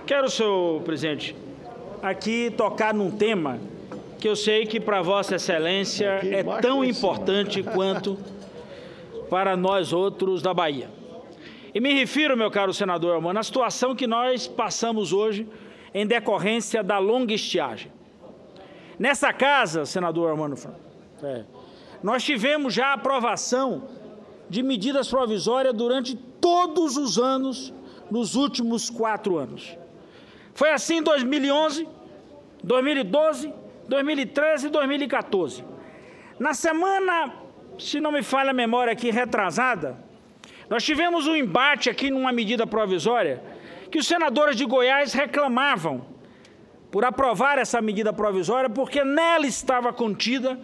Quero, senhor presidente, aqui tocar num tema que eu sei que para Vossa Excelência é tão importante quanto para nós outros da Bahia. E me refiro, meu caro senador Elmano, à situação que nós passamos hoje em decorrência da longa estiagem. Nessa casa, senador Elmano, nós tivemos já a aprovação de medidas provisórias durante todos os anos, nos últimos 4 anos. Foi assim em 2011, 2012, 2013 e 2014. Na semana, se não me falha a memória aqui, retrasada, nós tivemos um embate aqui numa medida provisória que os senadores de Goiás reclamavam por aprovar essa medida provisória, porque nela estava contida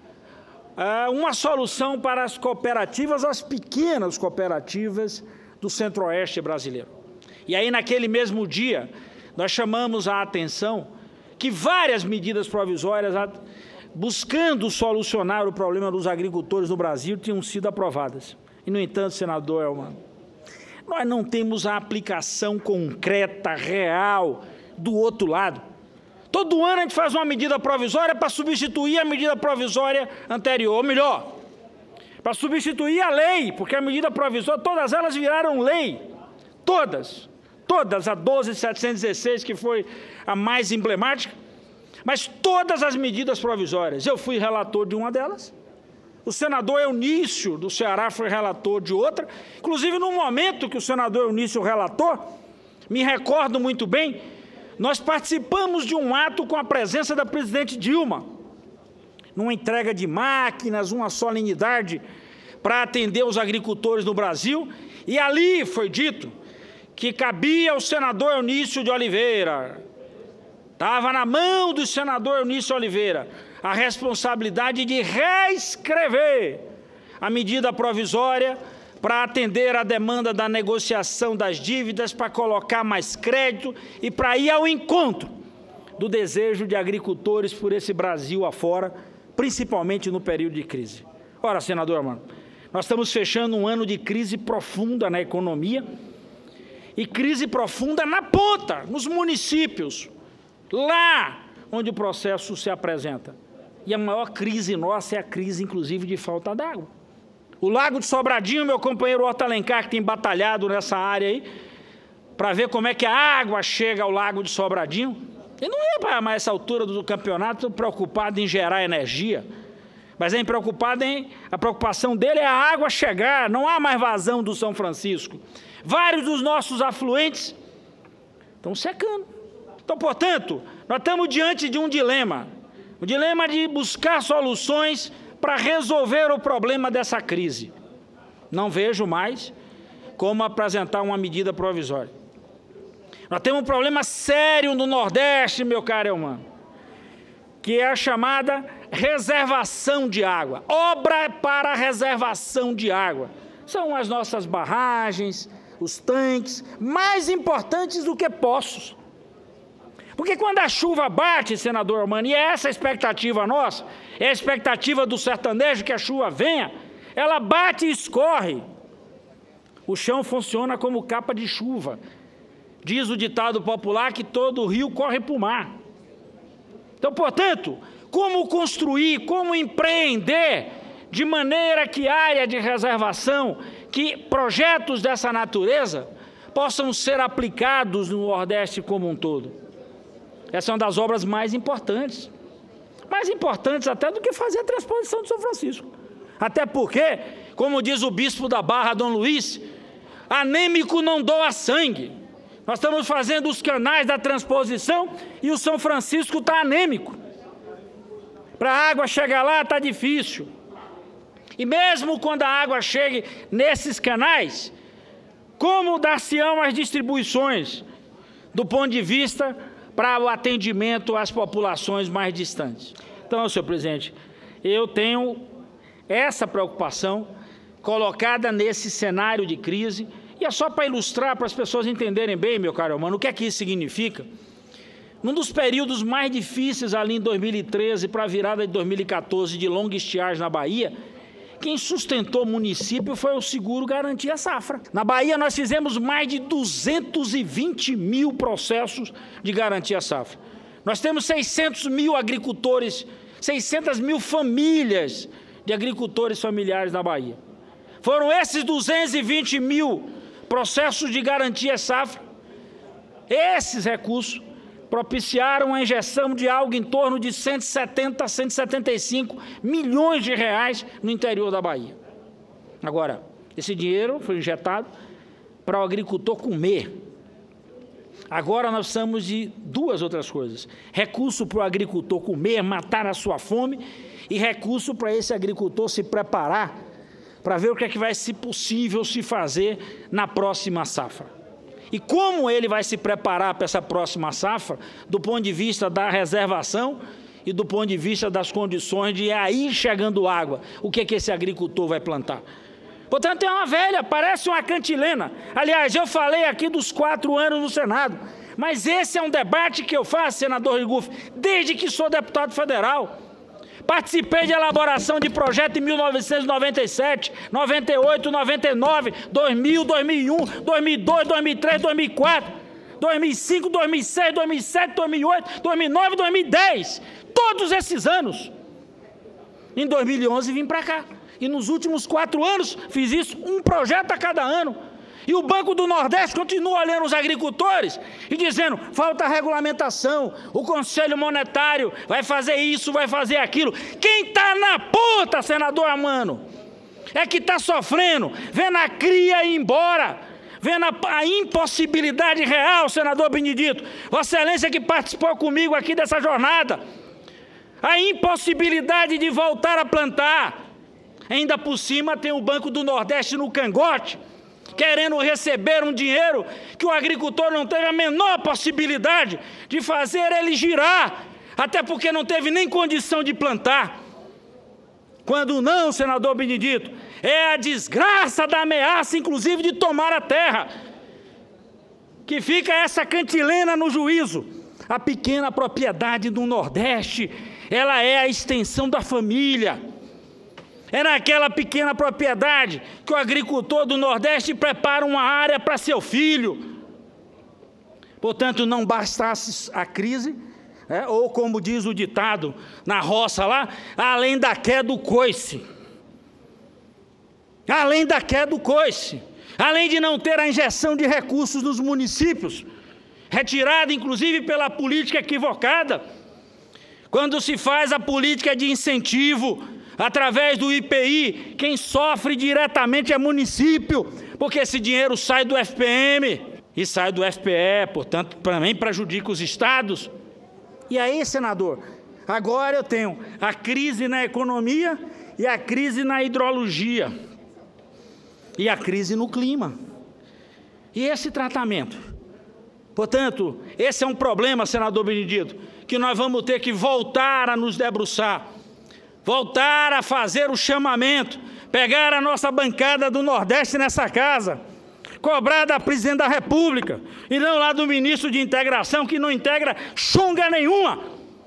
uma solução para as cooperativas, as pequenas cooperativas do Centro-Oeste brasileiro. E aí, naquele mesmo dia, nós chamamos a atenção que várias medidas provisórias, buscando solucionar o problema dos agricultores no Brasil, tinham sido aprovadas. E, no entanto, senador Elmano, nós não temos a aplicação concreta, real, do outro lado. Todo ano a gente faz uma medida provisória para substituir a medida provisória anterior, ou melhor, para substituir a lei, porque a medida provisória, todas elas viraram lei, todas, a 12.716, que foi a mais emblemática, mas todas as medidas provisórias. Eu fui relator de uma delas, o senador Eunício, do Ceará, foi relator de outra, inclusive no momento que o senador Eunício relator, me recordo muito bem, nós participamos de um ato com a presença da presidente Dilma, numa entrega de máquinas, uma solenidade para atender os agricultores no Brasil, e ali foi dito que cabia ao senador Eunício de Oliveira, estava na mão do senador Eunício Oliveira, a responsabilidade de reescrever a medida provisória para atender a demanda da negociação das dívidas, para colocar mais crédito e para ir ao encontro do desejo de agricultores por esse Brasil afora, principalmente no período de crise. Ora, senador Elmano, nós estamos fechando um ano de crise profunda na economia e crise profunda na ponta, nos municípios, lá onde o processo se apresenta. E a maior crise nossa é a crise, inclusive, de falta d'água. O Lago de Sobradinho, meu companheiro Otto Alencar, que tem batalhado nessa área aí, para ver como é que a água chega ao Lago de Sobradinho, ele não é para mais essa altura do campeonato preocupado em gerar energia, mas a preocupação dele é a água chegar, não há mais vazão do São Francisco. Vários dos nossos afluentes estão secando. Então, portanto, nós estamos diante de um dilema de buscar soluções para resolver o problema dessa crise. Não vejo mais como apresentar uma medida provisória. Nós temos um problema sério no Nordeste, meu caro Elmano, que é a chamada reservação de água. Obra para reservação de água. São as nossas barragens, os tanques, mais importantes do que poços. Porque quando a chuva bate, senador Elmano, e é essa a expectativa nossa, é a expectativa do sertanejo que a chuva venha, ela bate e escorre. O chão funciona como capa de chuva. Diz o ditado popular que todo rio corre para o mar. Então, portanto, como construir, como empreender de maneira que área de reservação, que projetos dessa natureza possam ser aplicados no Nordeste como um todo. Essa é uma das obras mais importantes até do que fazer a transposição de São Francisco. Até porque, como diz o bispo da Barra, Dom Luiz, anêmico não doa sangue. Nós estamos fazendo os canais da transposição e o São Francisco está anêmico. Para a água chegar lá está difícil. E mesmo quando a água chegue nesses canais, como dar-se-ão as distribuições do ponto de vista para o atendimento às populações mais distantes? Então, senhor presidente, eu tenho essa preocupação colocada nesse cenário de crise, e é só para ilustrar, para as pessoas entenderem bem, meu caro Elmano, o que é que isso significa. Num dos períodos mais difíceis ali em 2013 para a virada de 2014 de longa estiagem na Bahia, quem sustentou o município foi o Seguro Garantia Safra. Na Bahia, nós fizemos mais de 220 mil processos de garantia safra. Nós temos 600 mil agricultores, 600 mil famílias de agricultores familiares na Bahia. Foram esses 220 mil processos de garantia safra, esses recursos propiciaram a injeção de algo em torno de 170 a 175 milhões de reais no interior da Bahia. Agora, esse dinheiro foi injetado para o agricultor comer. Agora nós precisamos de duas outras coisas: recurso para o agricultor comer, matar a sua fome, e recurso para esse agricultor se preparar para ver o que é que vai ser possível se fazer na próxima safra. E como ele vai se preparar para essa próxima safra, do ponto de vista da reservação e do ponto de vista das condições de aí chegando água, o que é que esse agricultor vai plantar? Portanto, é uma velha, parece uma cantilena. Aliás, eu falei aqui dos 4 anos no Senado, mas esse é um debate que eu faço, senador Rigufe, desde que sou deputado federal. Participei de elaboração de projeto em 1997, 98, 99, 2000, 2001, 2002, 2003, 2004, 2005, 2006, 2007, 2008, 2009, 2010. Todos esses anos. Em 2011 vim para cá. E nos últimos 4 anos fiz isso, um projeto a cada ano. E o Banco do Nordeste continua olhando os agricultores e dizendo: falta regulamentação, o Conselho Monetário vai fazer isso, vai fazer aquilo. Quem está na ponta, senador Amano, é que está sofrendo, vendo a cria ir embora, vendo a impossibilidade real, senador Benedito, Vossa Excelência que participou comigo aqui dessa jornada, a impossibilidade de voltar a plantar. Ainda por cima tem o Banco do Nordeste no cangote, querendo receber um dinheiro que o agricultor não teve a menor possibilidade de fazer ele girar, até porque não teve nem condição de plantar. Quando não, senador Benedito, é a desgraça da ameaça, inclusive, de tomar a terra, que fica essa cantilena no juízo. A pequena propriedade do Nordeste, ela é a extensão da família. É naquela pequena propriedade que o agricultor do Nordeste prepara uma área para seu filho. Portanto, não bastasse a crise, ou como diz o ditado na roça lá, além da queda do coice. Além da queda do coice. Além de não ter a injeção de recursos nos municípios, retirada inclusive pela política equivocada, quando se faz a política de incentivo através do IPI, quem sofre diretamente é município, porque esse dinheiro sai do FPM e sai do FPE, portanto, também prejudica os estados. E aí, senador, agora eu tenho a crise na economia e a crise na hidrologia e a crise no clima. E esse tratamento? Portanto, esse é um problema, senador Benedito, que nós vamos ter que voltar a nos debruçar, voltar a fazer o chamamento, pegar a nossa bancada do Nordeste nessa casa, cobrar da presidente da República, e não lá do ministro de integração, que não integra chunga nenhuma.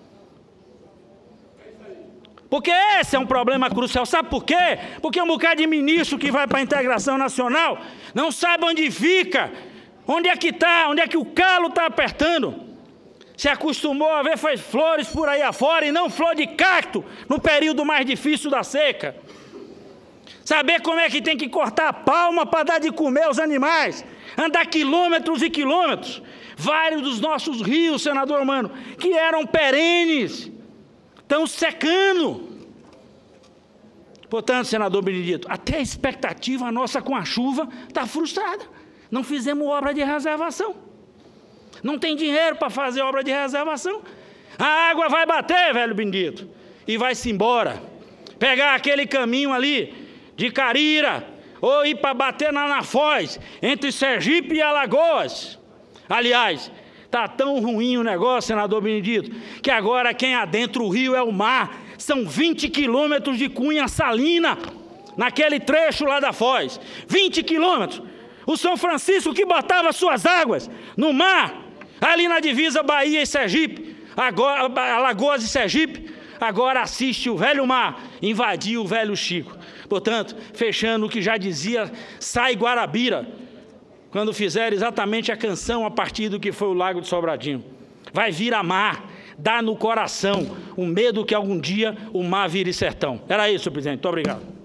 Porque esse é um problema crucial. Sabe por quê? Porque um bocado de ministro que vai para a integração nacional não sabe onde fica, onde é que está, onde é que o calo está apertando. Se acostumou a ver faz flores por aí afora e não flor de cacto no período mais difícil da seca. Saber como é que tem que cortar a palma para dar de comer aos animais, andar quilômetros e quilômetros. Vários dos nossos rios, senador Mano, que eram perenes, estão secando. Portanto, senador Benedito, até a expectativa nossa com a chuva está frustrada. Não fizemos obra de reservação. Não tem dinheiro para fazer obra de reservação. A água vai bater, velho Benedito, e vai-se embora. Pegar aquele caminho ali de Carira, ou ir para bater na Foz, entre Sergipe e Alagoas. Aliás, está tão ruim o negócio, senador Benedito, que agora quem adentra o rio é o mar. São 20 quilômetros de cunha salina, naquele trecho lá da Foz. 20 quilômetros. O São Francisco que botava suas águas no mar, ali na divisa Bahia e Sergipe, agora, Alagoas e Sergipe, agora assiste o velho mar invadir o velho Chico. Portanto, fechando o que já dizia Sai Guarabira, quando fizer exatamente a canção a partir do que foi o Lago de Sobradinho. Vai vir a mar, dá no coração o medo que algum dia o mar vire sertão. Era isso, presidente. Muito obrigado.